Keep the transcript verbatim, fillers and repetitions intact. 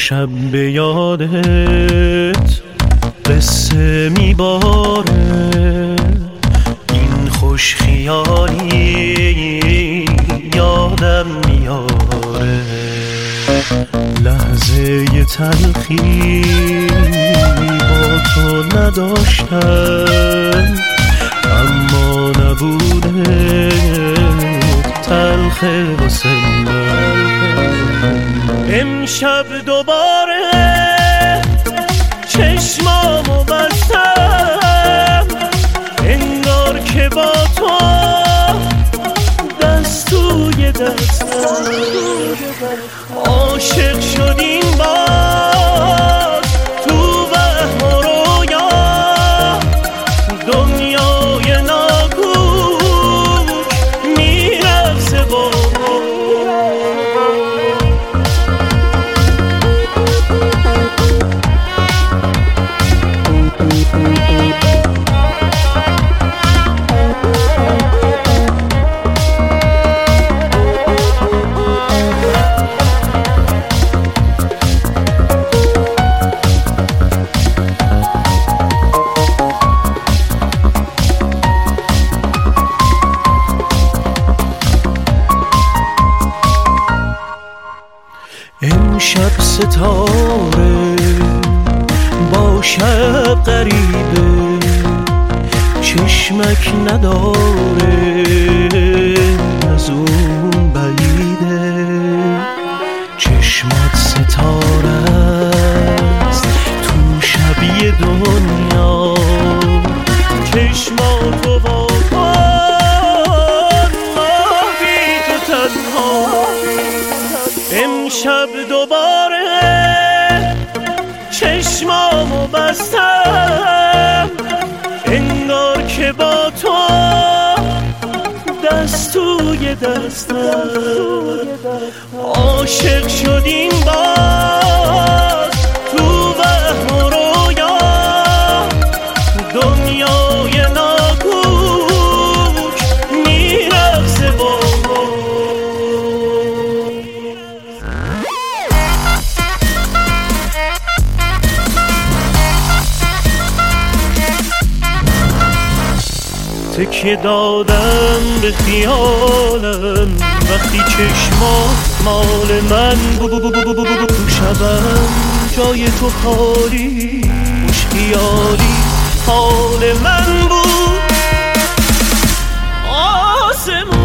شب به یادت قصه میباره، این خوش خیالی یادم میاره، لحظه ی تلخی با تو نداشتم، اما نبوده تلخه واسه من. امشب دوباره چشمامو بستم، انگار که با تو دست توی دستم، عاشق شدیم باز تو وهم و رویا، دنیای ناگوش میرقصه با امشب ستاره با شب غریبه، چشمک نداره از اون بعیده، چشمات ستاره است تو شبیه دنیا، چشماتو با کن ما بی تو تنها. امشب دوباره چشمامو بستم، انگار که با تو دست توی دستم، عاشق شدیم باز تو وهم و رویا، دنیای ناگوش میرقصه با تکیه دادم به خیالم، وقتی چشمات مال من بو بو بو بو بو بو تو شبم جای تو خالی، خوش خیالی حال من بود، آسمون